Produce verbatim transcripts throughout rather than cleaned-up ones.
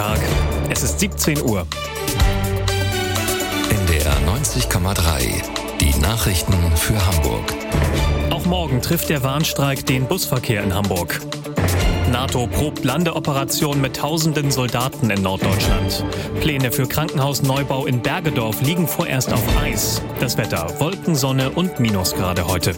Tag. Es ist siebzehn Uhr. N D R neunzig Komma drei. Die Nachrichten für Hamburg. Auch morgen trifft der Warnstreik den Busverkehr in Hamburg. NATO probt Landeoperation mit tausenden Soldaten in Norddeutschland. Pläne für Krankenhausneubau in Bergedorf liegen vorerst auf Eis. Das Wetter: Wolken, Sonne und Minusgrade heute.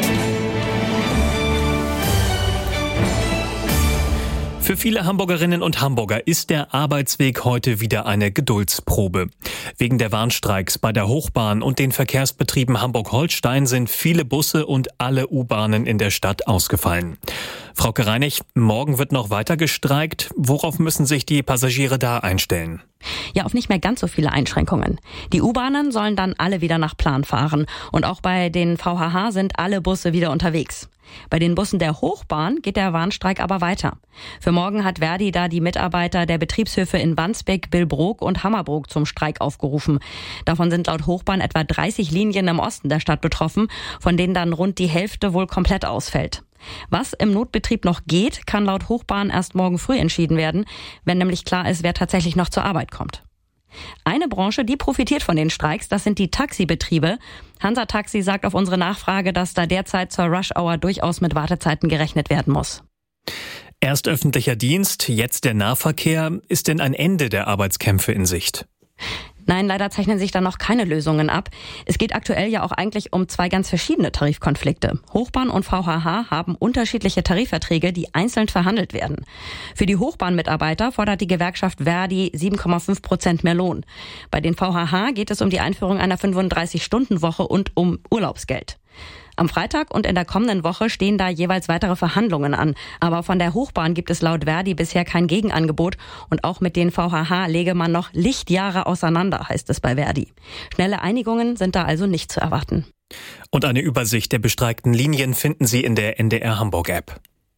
Für viele Hamburgerinnen und Hamburger ist der Arbeitsweg heute wieder eine Geduldsprobe. Wegen der Warnstreiks bei der Hochbahn und den Verkehrsbetrieben Hamburg-Holstein sind viele Busse und alle U-Bahnen in der Stadt ausgefallen. Frauke Reinig, morgen wird noch weiter gestreikt. Worauf müssen sich die Passagiere da einstellen? Ja, auf nicht mehr ganz so viele Einschränkungen. Die U-Bahnen sollen dann alle wieder nach Plan fahren. Und auch bei den V H H sind alle Busse wieder unterwegs. Bei den Bussen der Hochbahn geht der Warnstreik aber weiter. Für morgen hat Verdi da die Mitarbeiter der Betriebshöfe in Wandsbek, Billbrook und Hammerbrook zum Streik aufgerufen. Davon sind laut Hochbahn etwa dreißig Linien im Osten der Stadt betroffen, von denen dann rund die Hälfte wohl komplett ausfällt. Was im Notbetrieb noch geht, kann laut Hochbahn erst morgen früh entschieden werden, wenn nämlich klar ist, wer tatsächlich noch zur Arbeit kommt. Eine Branche, die profitiert von den Streiks, das sind die Taxibetriebe. Hansa Taxi sagt auf unsere Nachfrage, dass da derzeit zur Rush-Hour durchaus mit Wartezeiten gerechnet werden muss. Erst öffentlicher Dienst, jetzt der Nahverkehr. Ist denn ein Ende der Arbeitskämpfe in Sicht? Nein, leider zeichnen sich da noch keine Lösungen ab. Es geht aktuell ja auch eigentlich um zwei ganz verschiedene Tarifkonflikte. Hochbahn und V H H haben unterschiedliche Tarifverträge, die einzeln verhandelt werden. Für die Hochbahnmitarbeiter fordert die Gewerkschaft Verdi sieben Komma fünf Prozent mehr Lohn. Bei den V H H geht es um die Einführung einer fünfunddreißig-Stunden-Woche und um Urlaubsgeld. Am Freitag und in der kommenden Woche stehen da jeweils weitere Verhandlungen an. Aber von der Hochbahn gibt es laut Verdi bisher kein Gegenangebot. Und auch mit den V H H lege man noch Lichtjahre auseinander, heißt es bei Verdi. Schnelle Einigungen sind da also nicht zu erwarten. Und eine Übersicht der bestreikten Linien finden Sie in der N D R Hamburg-App.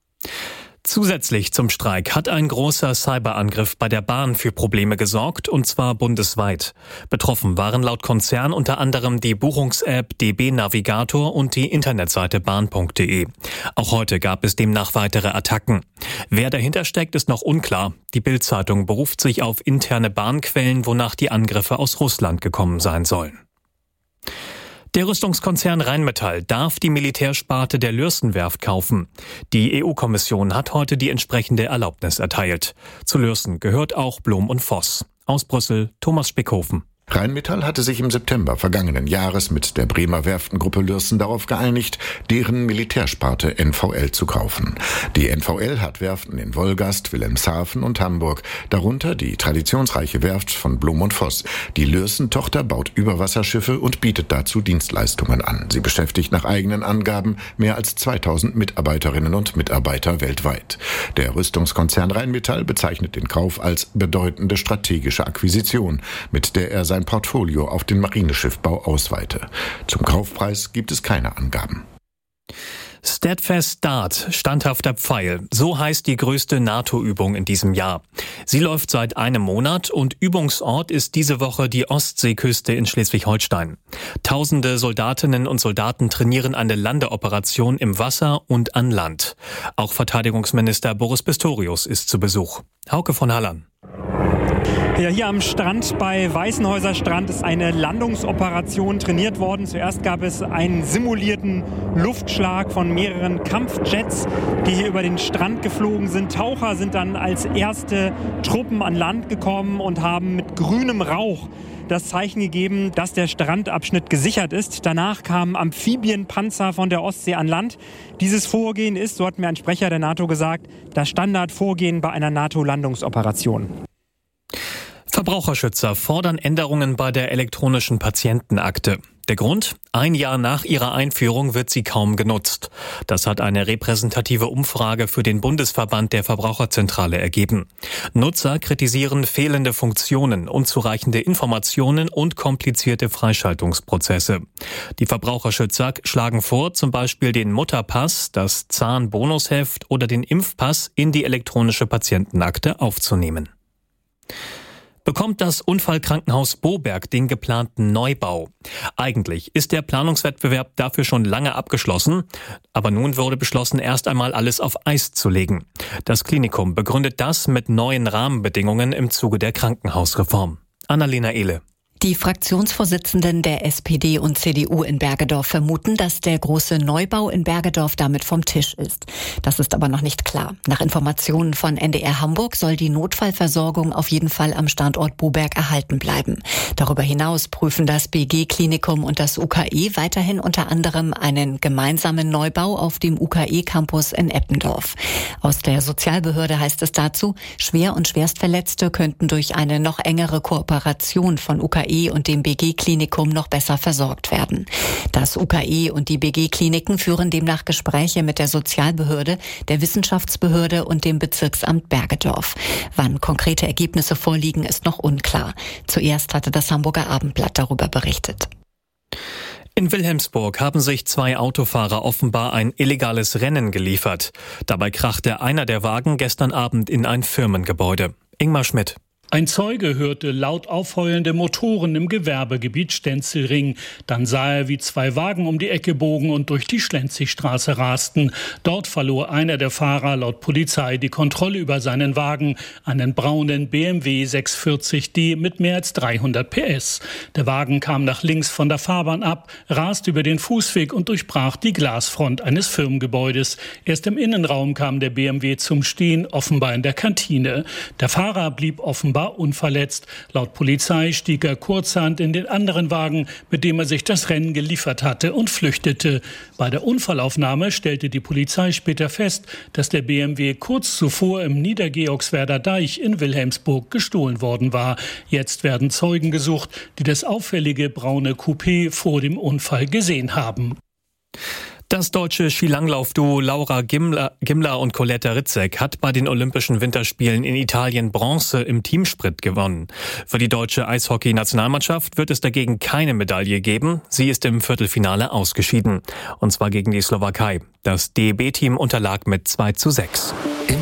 Zusätzlich zum Streik hat ein großer Cyberangriff bei der Bahn für Probleme gesorgt, und zwar bundesweit. Betroffen waren laut Konzern unter anderem die Buchungs-App D B Navigator und die Internetseite bahn punkt de. Auch heute gab es demnach weitere Attacken. Wer dahinter steckt, ist noch unklar. Die Bild-Zeitung beruft sich auf interne Bahnquellen, wonach die Angriffe aus Russland gekommen sein sollen. Der Rüstungskonzern Rheinmetall darf die Militärsparte der Lürssen-Werft kaufen. Die E U-Kommission hat heute die entsprechende Erlaubnis erteilt. Zu Lürssen gehört auch Blom und Voss. Aus Brüssel, Thomas Spickhofen. Rheinmetall hatte sich im September vergangenen Jahres mit der Bremer Werftengruppe Lürssen darauf geeinigt, deren Militärsparte N V L zu kaufen. Die N V L hat Werften in Wolgast, Wilhelmshaven und Hamburg, darunter die traditionsreiche Werft von Blom und Voss. Die Lürssen-Tochter baut Überwasserschiffe und bietet dazu Dienstleistungen an. Sie beschäftigt nach eigenen Angaben mehr als zweitausend Mitarbeiterinnen und Mitarbeiter weltweit. Der Rüstungskonzern Rheinmetall bezeichnet den Kauf als bedeutende strategische Akquisition, mit der er sein Portfolio auf den Marineschiffbau ausweite. Zum Kaufpreis gibt es keine Angaben. Steadfast Dart, standhafter Pfeil, so heißt die größte NATO-Übung in diesem Jahr. Sie läuft seit einem Monat und Übungsort ist diese Woche die Ostseeküste in Schleswig-Holstein. Tausende Soldatinnen und Soldaten trainieren eine Landeoperation im Wasser und an Land. Auch Verteidigungsminister Boris Pistorius ist zu Besuch. Hauke von Hallern. Ja, hier am Strand bei Weißenhäuser Strand ist eine Landungsoperation trainiert worden. Zuerst gab es einen simulierten Luftschlag von mehreren Kampfjets, die hier über den Strand geflogen sind. Taucher sind dann als erste Truppen an Land gekommen und haben mit grünem Rauch das Zeichen gegeben, dass der Strandabschnitt gesichert ist. Danach kamen Amphibienpanzer von der Ostsee an Land. Dieses Vorgehen ist, so hat mir ein Sprecher der NATO gesagt, das Standardvorgehen bei einer NATO-Landungsoperation. Verbraucherschützer fordern Änderungen bei der elektronischen Patientenakte. Der Grund? Ein Jahr nach ihrer Einführung wird sie kaum genutzt. Das hat eine repräsentative Umfrage für den Bundesverband der Verbraucherzentrale ergeben. Nutzer kritisieren fehlende Funktionen, unzureichende Informationen und komplizierte Freischaltungsprozesse. Die Verbraucherschützer schlagen vor, zum Beispiel den Mutterpass, das Zahnbonusheft oder den Impfpass in die elektronische Patientenakte aufzunehmen. Bekommt das Unfallkrankenhaus Boberg den geplanten Neubau? Eigentlich ist der Planungswettbewerb dafür schon lange abgeschlossen, aber nun wurde beschlossen, erst einmal alles auf Eis zu legen. Das Klinikum begründet das mit neuen Rahmenbedingungen im Zuge der Krankenhausreform. Annalena Ehle. Die Fraktionsvorsitzenden der S P D und C D U in Bergedorf vermuten, dass der große Neubau in Bergedorf damit vom Tisch ist. Das ist aber noch nicht klar. Nach Informationen von N D R Hamburg soll die Notfallversorgung auf jeden Fall am Standort Boberg erhalten bleiben. Darüber hinaus prüfen das B G-Klinikum und das U K E weiterhin unter anderem einen gemeinsamen Neubau auf dem U K E-Campus in Eppendorf. Aus der Sozialbehörde heißt es dazu, Schwer- und Schwerstverletzte könnten durch eine noch engere Kooperation von U K E und dem B G-Klinikum noch besser versorgt werden. Das U K E und die B G-Kliniken führen demnach Gespräche mit der Sozialbehörde, der Wissenschaftsbehörde und dem Bezirksamt Bergedorf. Wann konkrete Ergebnisse vorliegen, ist noch unklar. Zuerst hatte das Hamburger Abendblatt darüber berichtet. In Wilhelmsburg haben sich zwei Autofahrer offenbar ein illegales Rennen geliefert. Dabei krachte einer der Wagen gestern Abend in ein Firmengebäude. Ingmar Schmidt. Ein Zeuge hörte laut aufheulende Motoren im Gewerbegebiet Stenzelring. Dann sah er, wie zwei Wagen um die Ecke bogen und durch die Schlenzigstraße rasten. Dort verlor einer der Fahrer laut Polizei die Kontrolle über seinen Wagen, einen braunen B M W sechshundertvierzig D mit mehr als dreihundert P S. Der Wagen kam nach links von der Fahrbahn ab, raste über den Fußweg und durchbrach die Glasfront eines Firmengebäudes. Erst im Innenraum kam der B M W zum Stehen, offenbar in der Kantine. Der Fahrer blieb offenbar unverletzt. Laut Polizei stieg er kurzerhand in den anderen Wagen, mit dem er sich das Rennen geliefert hatte, und flüchtete. Bei der Unfallaufnahme stellte die Polizei später fest, dass der B M W kurz zuvor im Niedergeorgswerder Deich in Wilhelmsburg gestohlen worden war. Jetzt werden Zeugen gesucht, die das auffällige braune Coupé vor dem Unfall gesehen haben. Das deutsche Skilanglauf-Duo Laura Gimler, Gimler und Coletta Ritzek hat bei den Olympischen Winterspielen in Italien Bronze im Teamsprint gewonnen. Für die deutsche Eishockey-Nationalmannschaft wird es dagegen keine Medaille geben. Sie ist im Viertelfinale ausgeschieden. Und zwar gegen die Slowakei. Das D E B-Team unterlag mit zwei zu sechs.